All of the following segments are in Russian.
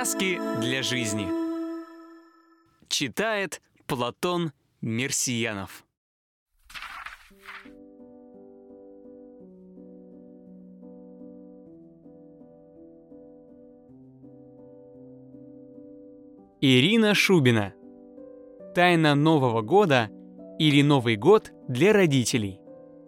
Сказки для жизни. Читает Платон Мерсиянов. Ирина Шубина. Тайна Нового года или Новый год для родителей.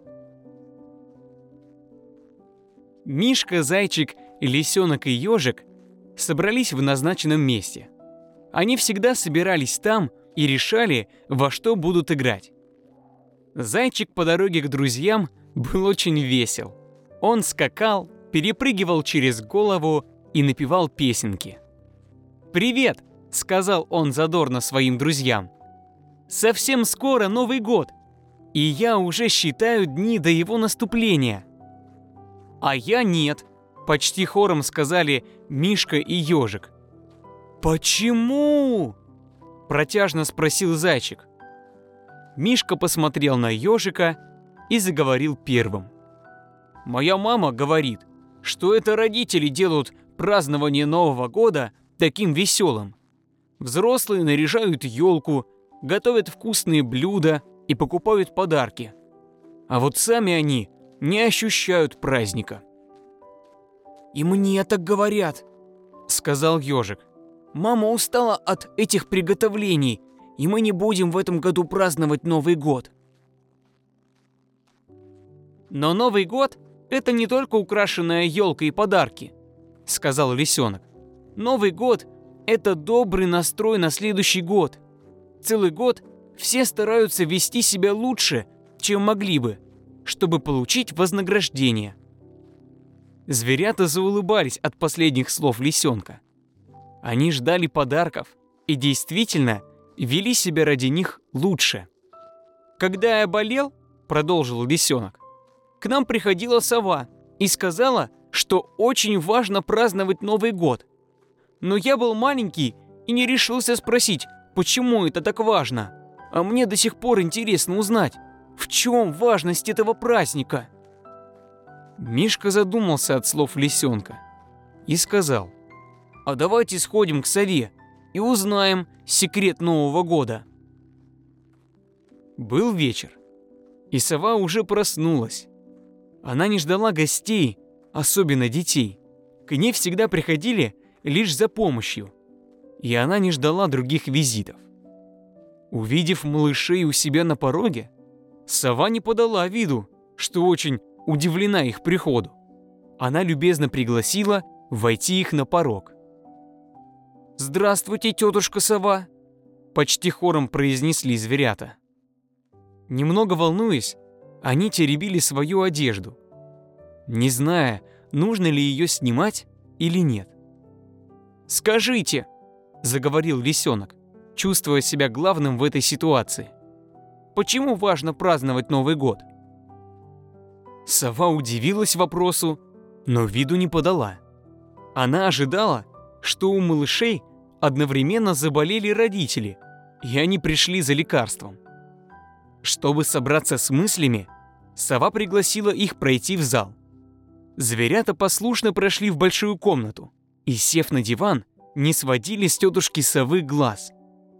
Мишка, Зайчик, Лисенок и Ежик собрались в назначенном месте. Они всегда собирались там и решали, во что будут играть. Зайчик по дороге к друзьям был очень весел. Он скакал, перепрыгивал через голову и напевал песенки. «Привет!» — сказал он задорно своим друзьям. «Совсем скоро Новый год, и я уже считаю дни до его наступления». «А я нет», — почти хором сказали Мишка и Ежик. «Почему?» — протяжно спросил Зайчик. Мишка посмотрел на Ежика и заговорил первым. «Моя мама говорит, что это родители делают празднование Нового года таким веселым. Взрослые наряжают елку, готовят вкусные блюда и покупают подарки. А вот сами они не ощущают праздника». «И мне так говорят», — сказал Ежик. «Мама устала от этих приготовлений, и мы не будем в этом году праздновать Новый год». «Но Новый год — это не только украшенная елка и подарки», — сказал Лисенок. «Новый год — это добрый настрой на следующий год. Целый год все стараются вести себя лучше, чем могли бы, чтобы получить вознаграждение». Зверята заулыбались от последних слов Лисенка. Они ждали подарков и действительно вели себя ради них лучше. «Когда я болел, — продолжил Лисенок, — к нам приходила сова и сказала, что очень важно праздновать Новый год. Но я был маленький и не решился спросить, почему это так важно. А мне до сих пор интересно узнать, в чем важность этого праздника». Мишка задумался от слов Лисенка и сказал: «А давайте сходим к сове и узнаем секрет Нового года». Был вечер, и сова уже проснулась. Она не ждала гостей, особенно детей. К ней всегда приходили лишь за помощью, и она не ждала других визитов. Увидев малышей у себя на пороге, сова не подала виду, что очень удивлена их приходу. Она любезно пригласила войти их на порог. «Здравствуйте, тетушка сова!» — почти хором произнесли зверята. Немного волнуясь, они теребили свою одежду, не зная, нужно ли ее снимать или нет. «Скажите!» — заговорил Лисенок, чувствуя себя главным в этой ситуации. «Почему важно праздновать Новый год?» Сова удивилась вопросу, но виду не подала. Она ожидала, что у малышей одновременно заболели родители, и они пришли за лекарством. Чтобы собраться с мыслями, сова пригласила их пройти в зал. Зверята послушно прошли в большую комнату и, сев на диван, не сводили с тетушки совы глаз.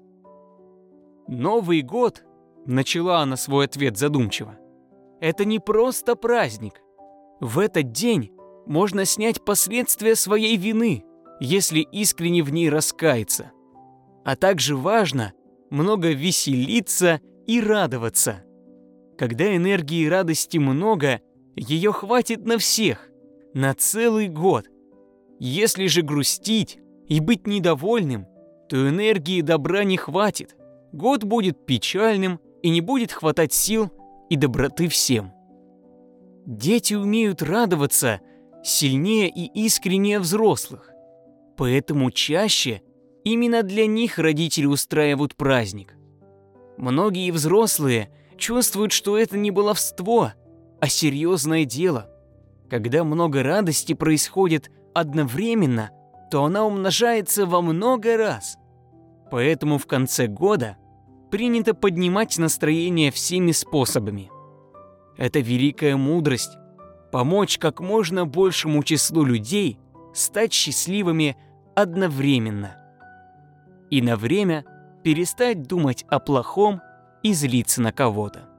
«Новый год», — начала она свой ответ задумчиво, — «это не просто праздник. В этот день можно снять последствия своей вины, если искренне в ней раскаяться. А также важно много веселиться и радоваться. Когда энергии и радости много, ее хватит на всех, на целый год. Если же грустить и быть недовольным, то энергии добра не хватит. Год будет печальным и не будет хватать сил и доброты всем. Дети умеют радоваться сильнее и искреннее взрослых, поэтому чаще именно для них родители устраивают праздник. Многие взрослые чувствуют, что это не баловство, а серьезное дело. Когда много радости происходит одновременно, то она умножается во много раз. Поэтому в конце года принято поднимать настроение всеми способами. Это великая мудрость – помочь как можно большему числу людей стать счастливыми одновременно. И на время перестать думать о плохом и злиться на кого-то.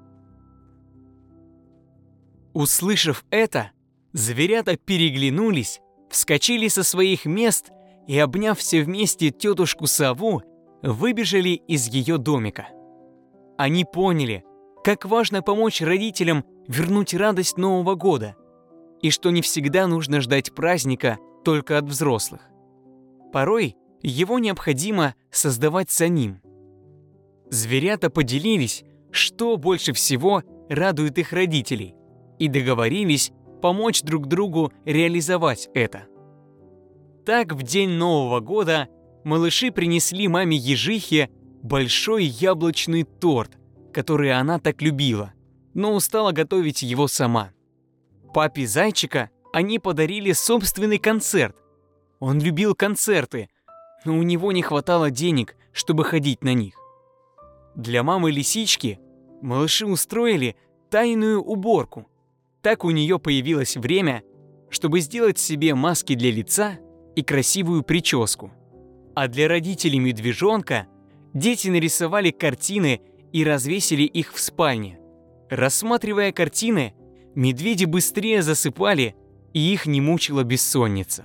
Услышав это, зверята переглянулись, вскочили со своих мест и, обняв все вместе тетушку сову, выбежали из ее домика. Они поняли, как важно помочь родителям вернуть радость Нового года, и что не всегда нужно ждать праздника только от взрослых. Порой его необходимо создавать самим. Зверята поделились, что больше всего радует их родителей, и договорились помочь друг другу реализовать это. Так в день Нового года малыши принесли маме Ежихе большой яблочный торт, который она так любила, но устала готовить его сама. Папе Зайчика они подарили собственный концерт. Он любил концерты, но у него не хватало денег, чтобы ходить на них. Для мамы Лисички малыши устроили тайную уборку. Так у нее появилось время, чтобы сделать себе маски для лица и красивую прическу. А для родителей медвежонка дети нарисовали картины и развесили их в спальне. Рассматривая картины, медведи быстрее засыпали, и их не мучила бессонница.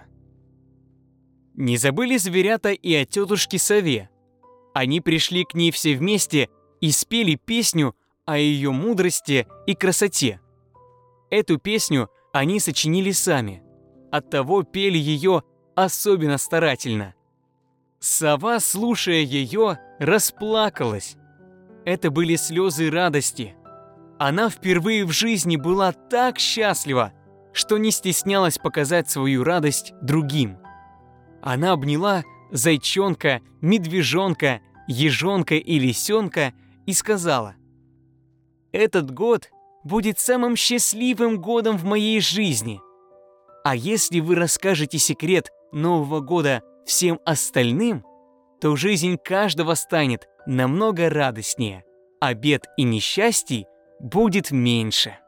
Не забыли зверята и о тетушке сове. Они пришли к ней все вместе и спели песню о ее мудрости и красоте. Эту песню они сочинили сами, оттого пели ее особенно старательно. Сова, слушая ее, расплакалась. Это были слезы радости. Она впервые в жизни была так счастлива, что не стеснялась показать свою радость другим. Она обняла зайчонка, медвежонка, ежонка и лисенка и сказала: «Этот год будет самым счастливым годом в моей жизни. А если вы расскажете секрет Нового года всем остальным, то жизнь каждого станет намного радостнее, а бед и несчастий будет меньше».